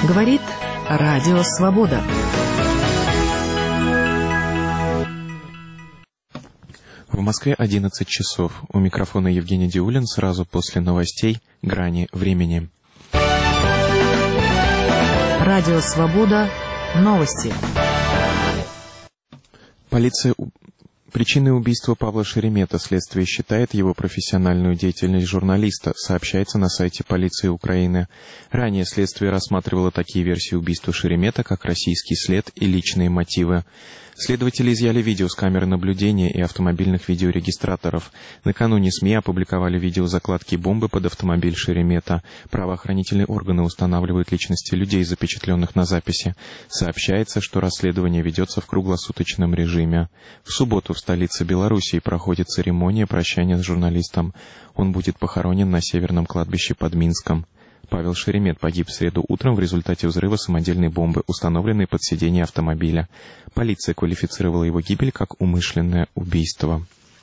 Говорит Радио Свобода. В Москве 11 часов. У микрофона Евгений Диулин. Сразу после новостей «Грани времени». Радио Свобода. Новости. Причиной убийства Павла Шеремета следствие считает его профессиональную деятельность журналиста, сообщается на сайте полиции Украины. Ранее следствие рассматривало такие версии убийства Шеремета, как российский след и личные мотивы. Следователи изъяли видео с камер наблюдения и автомобильных видеорегистраторов. Накануне СМИ опубликовали видео закладки бомбы под автомобиль Шеремета. Правоохранительные органы устанавливают личности людей, запечатленных на записи. Сообщается, что расследование ведется в круглосуточном режиме. В субботу в столице Белоруссии проходит церемония прощания с журналистом. Он будет похоронен на Северном кладбище под Минском. Павел Шеремет погиб в среду утром в результате взрыва самодельной бомбы, установленной под сиденье автомобиля. Полиция квалифицировала его гибель как умышленное убийство.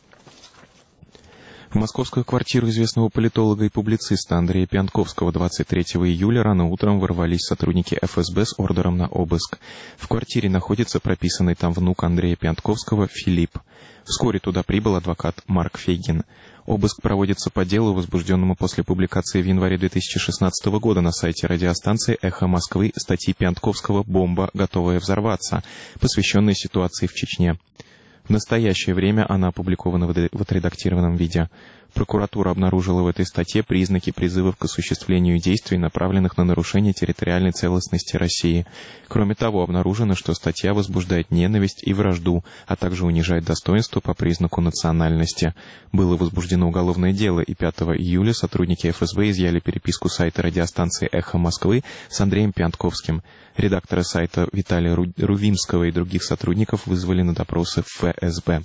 В московскую квартиру известного политолога и публициста Андрея Пьянковского 23 июля рано утром ворвались сотрудники ФСБ с ордером на обыск. В квартире находится прописанный там внук Андрея Пьянковского Филипп. Вскоре туда прибыл адвокат Марк Фейгин. Обыск проводится по делу, возбужденному после публикации в январе 2016 года на сайте радиостанции «Эхо Москвы» статьи Пьянковского «Бомба, готовая взорваться», посвященной ситуации в Чечне. В настоящее время она опубликована в отредактированном виде. Прокуратура обнаружила в этой статье признаки призывов к осуществлению действий, направленных на нарушение территориальной целостности России. Кроме того, обнаружено, что статья возбуждает ненависть и вражду, а также унижает достоинство по признаку национальности. Было возбуждено уголовное дело, и 5 июля сотрудники ФСБ изъяли переписку сайта радиостанции «Эхо Москвы» с Андреем Пьянковским. Редактора сайта Виталия Рувимского и других сотрудников вызвали на допросы в ФСБ.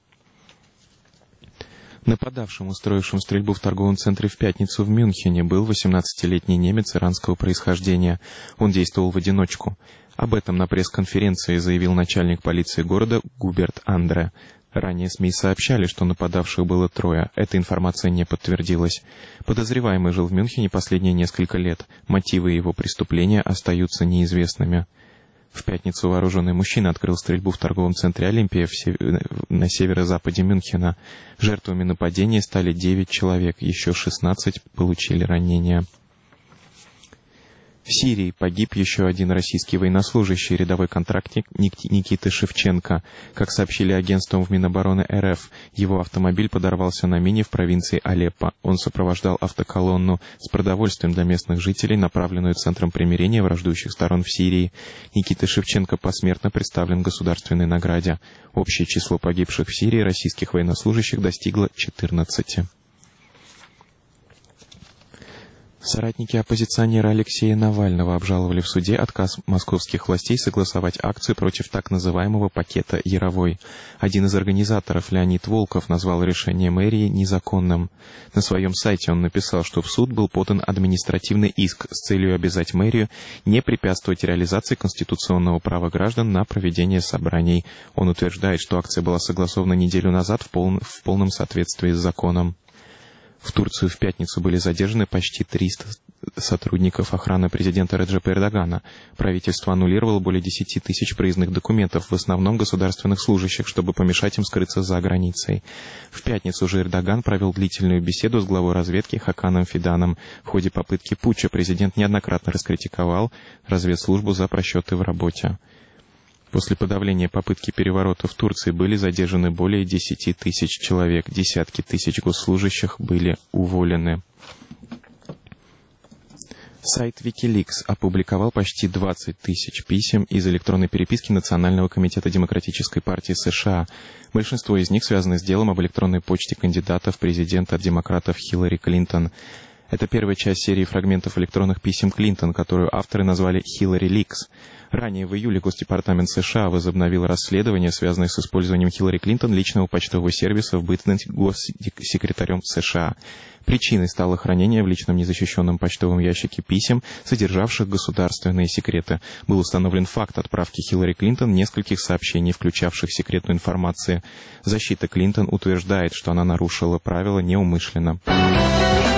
Нападавшим, устроившим стрельбу в торговом центре в пятницу в Мюнхене, был 18-летний немец иранского происхождения. Он действовал в одиночку. Об этом на пресс-конференции заявил начальник полиции города Губерт Андре. Ранее СМИ сообщали, что нападавших было 3. Эта информация не подтвердилась. Подозреваемый жил в Мюнхене последние несколько лет. Мотивы его преступления остаются неизвестными. В пятницу вооруженный мужчина открыл стрельбу в торговом центре «Олимпия» на северо-западе Мюнхена. Жертвами нападения стали 9 человек, еще 16 получили ранения. В Сирии погиб еще один российский военнослужащий, рядовой контрактник Никита Шевченко. Как сообщили агентством в Минобороны РФ, его автомобиль подорвался на мине в провинции Алеппо. Он сопровождал автоколонну с продовольствием для местных жителей, направленную Центром примирения враждующих сторон в Сирии. Никита Шевченко посмертно представлен государственной награде. Общее число погибших в Сирии российских военнослужащих достигло 14. Соратники оппозиционера Алексея Навального обжаловали в суде отказ московских властей согласовать акцию против так называемого пакета Яровой. Один из организаторов, Леонид Волков, назвал решение мэрии незаконным. На своем сайте он написал, что в суд был подан административный иск с целью обязать мэрию не препятствовать реализации конституционного права граждан на проведение собраний. Он утверждает, что акция была согласована неделю назад в полном соответствии с законом. В Турцию в пятницу были задержаны почти 300 сотрудников охраны президента Реджепа Эрдогана. Правительство аннулировало более 10 тысяч проездных документов, в основном государственных служащих, чтобы помешать им скрыться за границей. В пятницу же Эрдоган провел длительную беседу с главой разведки Хаканом Фиданом. В ходе попытки путча президент неоднократно раскритиковал разведслужбу за просчеты в работе. После подавления попытки переворота в Турции были задержаны более 10 тысяч человек, десятки тысяч госслужащих были уволены. Сайт Wikileaks опубликовал почти 20 тысяч писем из электронной переписки Национального комитета Демократической партии США. Большинство из них связаны с делом об электронной почте кандидата в президенты от демократов Хиллари Клинтон. Это первая часть серии фрагментов электронных писем Клинтон, которую авторы назвали «Хиллари Ликс». Ранее в июле Госдепартамент США возобновил расследование, связанное с использованием Хиллари Клинтон личного почтового сервиса в бытность госсекретарем США. Причиной стало хранение в личном незащищенном почтовом ящике писем, содержавших государственные секреты. Был установлен факт отправки Хиллари Клинтон нескольких сообщений, включавших секретную информацию. Защита Клинтон утверждает, что она нарушила правила неумышленно.